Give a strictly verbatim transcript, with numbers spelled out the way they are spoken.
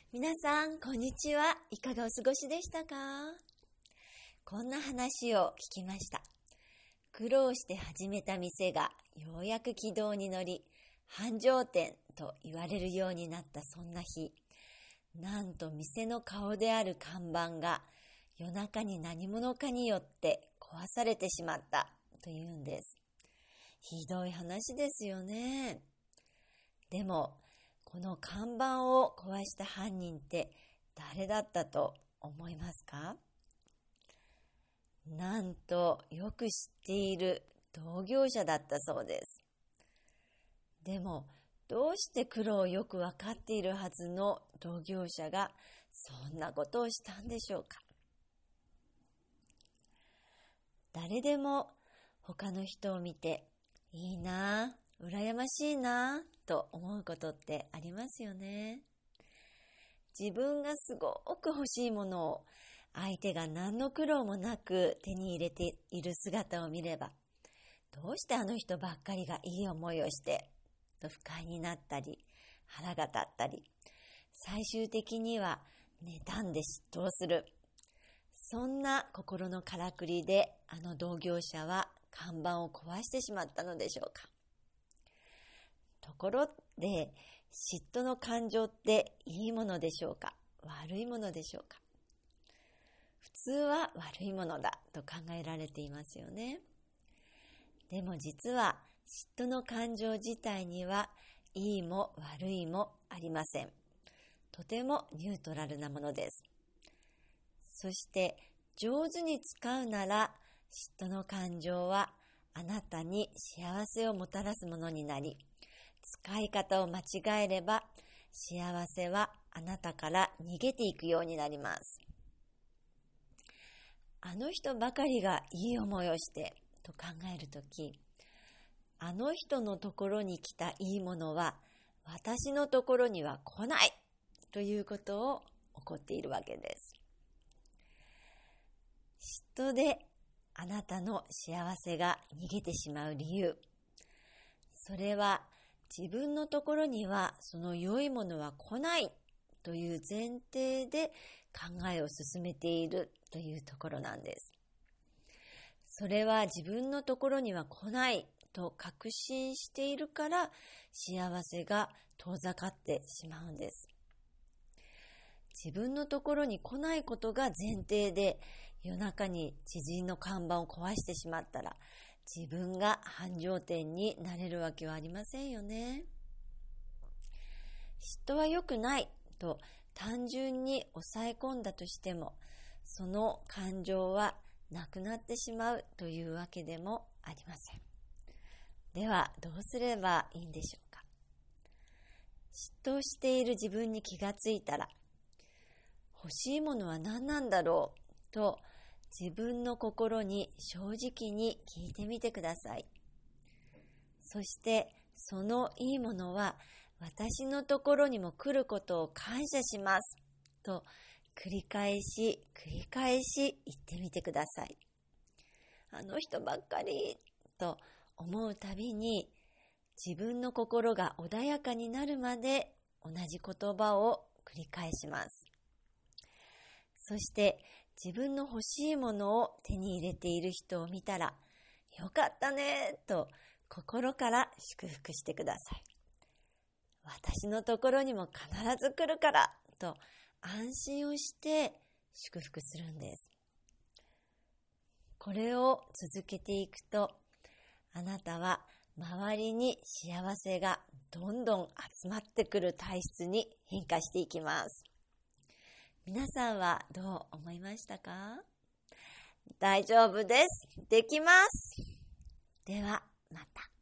皆さん、こんにちは。いかがお過ごしでしたか？こんな話を聞きました。苦労して始めた店がようやく軌道に乗り、繁盛店と言われるようになったそんな日、なんと店の顔である看板が夜中に何者かによって壊されてしまったというんです。ひどい話ですよね。でも、この看板を壊した犯人って誰だったと思いますか？なんとよく知っている同業者だったそうです。でもどうして苦労をよくわかっているはずの同業者がそんなことをしたんでしょうか？誰でも他の人を見ていいなぁ、羨ましいなぁと思うことってありますよね。自分がすごく欲しいものを相手が何の苦労もなく手に入れている姿を見れば、どうしてあの人ばっかりがいい思いをしてと不快になったり腹が立ったり、最終的には妬んで嫉妬する、そんな心のからくりであの同業者は看板を壊してしまったのでしょうか。ところで、嫉妬の感情っていいものでしょうか、悪いものでしょうか。普通は悪いものだと考えられていますよね。でも実は嫉妬の感情自体にはいいも悪いもありません。とてもニュートラルなものです。そして上手に使うなら、嫉妬の感情はあなたに幸せをもたらすものになり、使い方を間違えれば幸せはあなたから逃げていくようになります。あの人ばかりがいい思いをしてと考えるとき、あの人のところに来たいいものは私のところには来ないということを起こっているわけです。嫉妬であなたの幸せが逃げてしまう理由、それは自分のところにはその良いものは来ないという前提で考えを進めているというところなんです。それは自分のところには来ないと確信しているから幸せが遠ざかってしまうんです。自分のところに来ないことが前提で夜中に知人の看板を壊してしまったら、自分が繁盛店になれるわけはありませんよね。嫉妬は良くないと単純に抑え込んだとしても、その感情はなくなってしまうというわけでもありません。ではどうすればいいんでしょうか。嫉妬している自分に気がついたら、欲しいものは何なんだろうと自分の心に正直に聞いてみてください。そしてそのいいものは私のところにも来ることを感謝しますと繰り返し繰り返し言ってみてください。あの人ばっかりと思うたびに自分の心が穏やかになるまで同じ言葉を繰り返します。そして自分の欲しいものを手に入れている人を見たら、よかったねと心から祝福してください。私のところにも必ず来るからと安心をして祝福するんです。これを続けていくと、あなたは周りに幸せがどんどん集まってくる体質に変化していきます。皆さんはどう思いましたか？大丈夫です。できます。ではまた。